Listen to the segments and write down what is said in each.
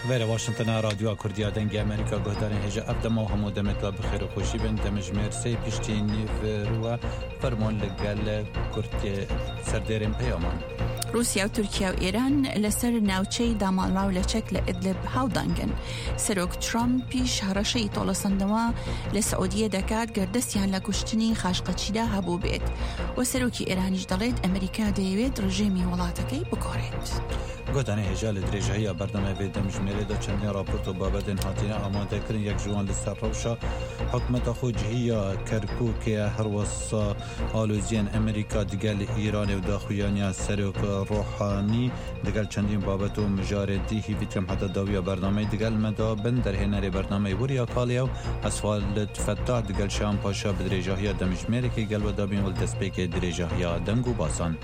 ویر واشنطن رادیو کردیا دنگ امریکا گهدارن هجا ابدما و همو دمتا بخیر و خوشی بین دمجمیر سی پیشتی نیف رو فرمان لگل کرد سردرین پیامان روسیا و ترکیه و ایران لسر ناوچه دامالما و لچک لإدلب هاودانگن. سروک ترامپ پیش هرشی طولسندما لسعودیه دکات گردستیان لگشتنی خاشقچی ده هبو بید و سروکی ایرانیش دلید امریکا دیوید رژیمی ولاتکی بکارید. گوتنی هجال درجه‌ای برنامه و دمجمیری دا چندین راپورت و بابدین هاتین آماده کردن یک جوان لسر روشا حکمت خوجهی کرکوک هر وصا آلوزین امریکا دگل ایران و داخویانی سروک روحانی دگل چندین بابت و مجاردی هیویترم حتی داوی برنامه دگل مدا بندر هنری برنامه بوریا کالیو اسفال فتح دگل شام پاشا بدرجه‌ای دمجمیری که گل و دابین ول دسپیک درجه‌ای دنگو باسان.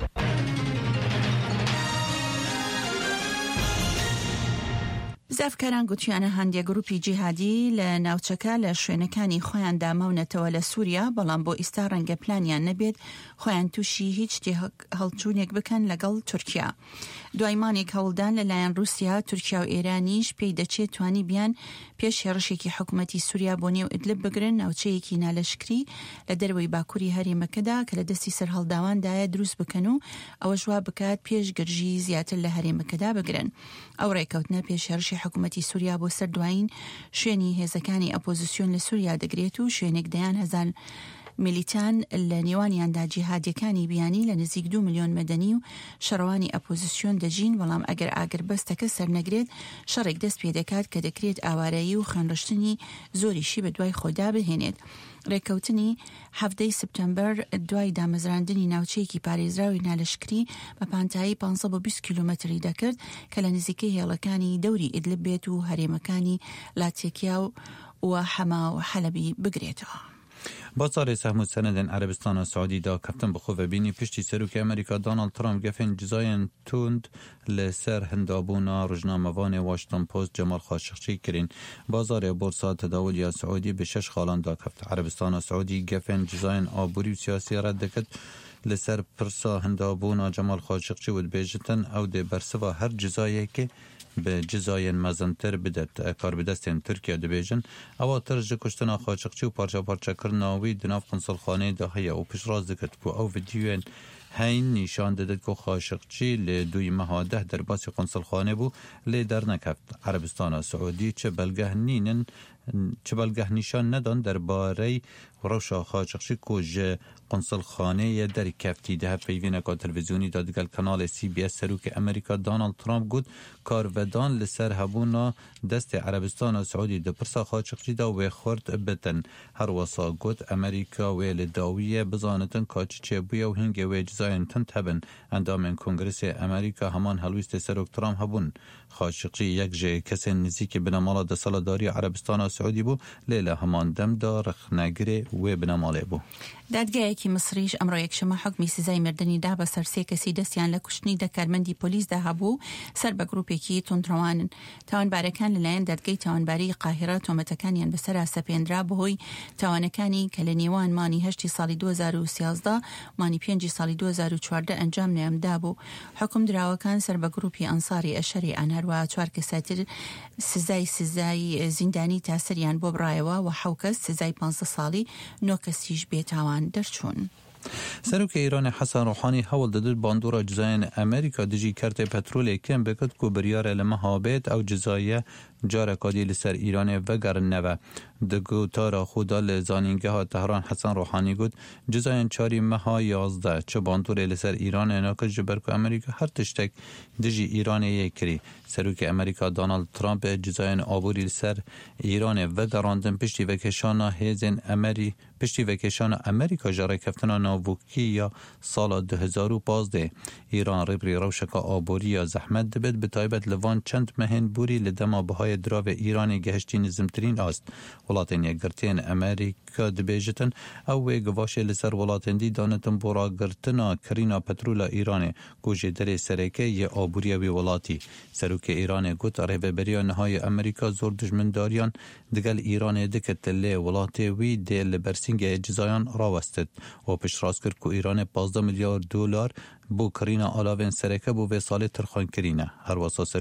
زافکاران گوتیانە هەندێک گروپی جیهادی لە ناوچەکە لە شوێنەکانی خۆیان داماونەتەوە لە سووریا بەڵام بۆ ئێستا ڕەنگە پلانیان نەبێت خۆیان تووشی هیچ هەڵچوونێک بکەن لەگەڵ تورکیا. دوایمانێک هەوڵدان لەلایەن رووسیا، تورکیا و ئێرانیش پێی دەچێت توانی بیان پێش هێڕشێکی حکوومەتی سووریا بۆ نێو ئیدلب بگرن ناوچەیەکی نالەشکری لە دەروەی باکووری هەرێمەکەدا کە لە دەستی سەر هەڵداواندایە دروست بکەن و ئەوەش وا بکات پێش گرژی زیاتر لە هەرێمەکەدا بگرن. ئەو ڕێکەوتنە پێش هێڕشی حکوومەتی سووریا بۆ سەر دوایین شوێنی هێزەکانی ئەپۆزیسیۆن لە سووریا دەگرێت و شوێنێک دەیان هەزار میلیتان لە نێوانیاندا جیهادیەکانی بیانی لە نزیک 2 ملیۆن مەدەنی و شەڕەوانی ئەپۆزیسیۆن دەژین بەڵام ئەگەر ئاگربەستەکە سەر نەگرێت شەڕێک دەست پێ دەکات کە دەکرێت ئاوارایی و خوێنڕشتنی زۆریشی بە دوای خۆدا بهێنێت. ڕێکەوتنی هەفتەی سپتەمبەر دوای دامەزراندنی ناوچەیەکی پارێزراوی نالەشکری بە پانتایی 520 کیلومتری دەکرد کە لە نزیکەی هێڵەکانی دەوری ئیدلب بێت و هەرێمەکانی لاتێکیا و حەما و حەلەبی بگرێتەوە. بازار سهم سند عربستان و سعودی دا کفتن بخو و بینی پشتی سروک امریکا دونالد ترامپ گفن جزاین توند لسر هندابونا روزنامه‌وان واشنطن پست جمال خاشقچی کرین. بازار بورصه تداول یا سعودی به 6 خالان دا کفت. عربستان و سعودی گفن جزاین آبوری و سیاسی رد دکت لسر پرسا هندابونا جمال خاشقچی ود بیجتن او ده برسوا هر جزایی که به جزاین مزنتر بدت کار بدستین ترکیه دبیجن او ترج کشتن خاشقچی و پارچه کرناوی دناف قنصلخانه داهیه و پیش راز دکت کو او ویدیوین هین نشان دادد که خاشقچی لدوی مهاده در باسی قنصلخانه بو لی در نکفت. عربستان و سعودی چه بلگه نشان ندان در باره روشا خاشقچی که قنصلخانه در کفتی ده پیوین که تلویزیونی دادگل کانال CBS سروک امریکا دونالد ترامپ گود کارودان لسر هبونا دست عربستان و سعودی ده پرسا خاشقچی دا و خورد بتن هر وصا گود امریکا ویل داویه بزانتن کاچی چه بویا و هنگه و جزاین تن تبن اندام کنگرس امریکا همان هلویست سروک ترامپ هبون. خاشقچی یک جه کسی نزیک بنامالا ده سالداری عربستان و سعودی بو لیله همان دم دا رخنگره و بناماله بو. دادگایەکی مصریش ئەمڕۆ یەکشەمە حکمی سزای مردنی دا بە سەر سێ کەسی دەستیان لە کوشتنی دەکارمەندی پۆلیسدا هەبوو سەر بە گروپێکی تونتڕەوانن. تاوانبارەکان لەلایەن دادگای تاوانباری قاهرە تۆمەتەکانیان بەسەرا سەپێنرا بەهۆی تاوانەکانی کە لە نێوان مانی 8 ساڵی 2013 مانی 5 ساڵی 2014 ئەنجام نێمدا بوو. حکم دراوەکان سەر بە گروپی ئەنساری ئەشەری ئەنهەروە 4 کەساتر سزای زیندانی تاسەریان بۆ بڕایەوە و 7 کەس سزای 15 ساڵی 9 کەسیش بێتاوان درچون. سروک ایران حسن روحانی حول دادد باندورا جزاین امریکا دجی کرت پترول کم بکد کو بریار لمهابت او جزایه جارکادی لسر ایران وگر نوه دگو تارا خودا لزانینگه ها تهران حسن روحانی گود جزاین 4 ماه 11 چه باندور لسر ایران ناکد جبرکو امریکا هر تشتک دجی ایران یکری. سروک امریکا دونالد ترامپ جزاین آبوری لسر ایران وگراندن پشتی وکشان هیزن امریکا جاره کفتنا ناوکی یا سال 2015 ایران ریبری روشک آبوری یا زحمت دبد به تایبت لوان چند مهن بوری لدما بهای دراو ایران گهشتی نزمترین است. ولاتین یکگرتین امریکا دبیجتن او گواش لسر ولاتین دی دانتن بورا گرتنا کرینا پترول ایران گوش در سرکه یا آبوری وی ولاتی. سروک ایران گوت ریبری نهای امریکا زور دشمنداریان دگل ایران دکت لی ولاتی وی دل برسینگ جزایان راوستد و پیش راست کرد که ایران 15 میلیارد دلار بو کرینا علاوه سرکه بو و سال ترخان کرینه. هر واسه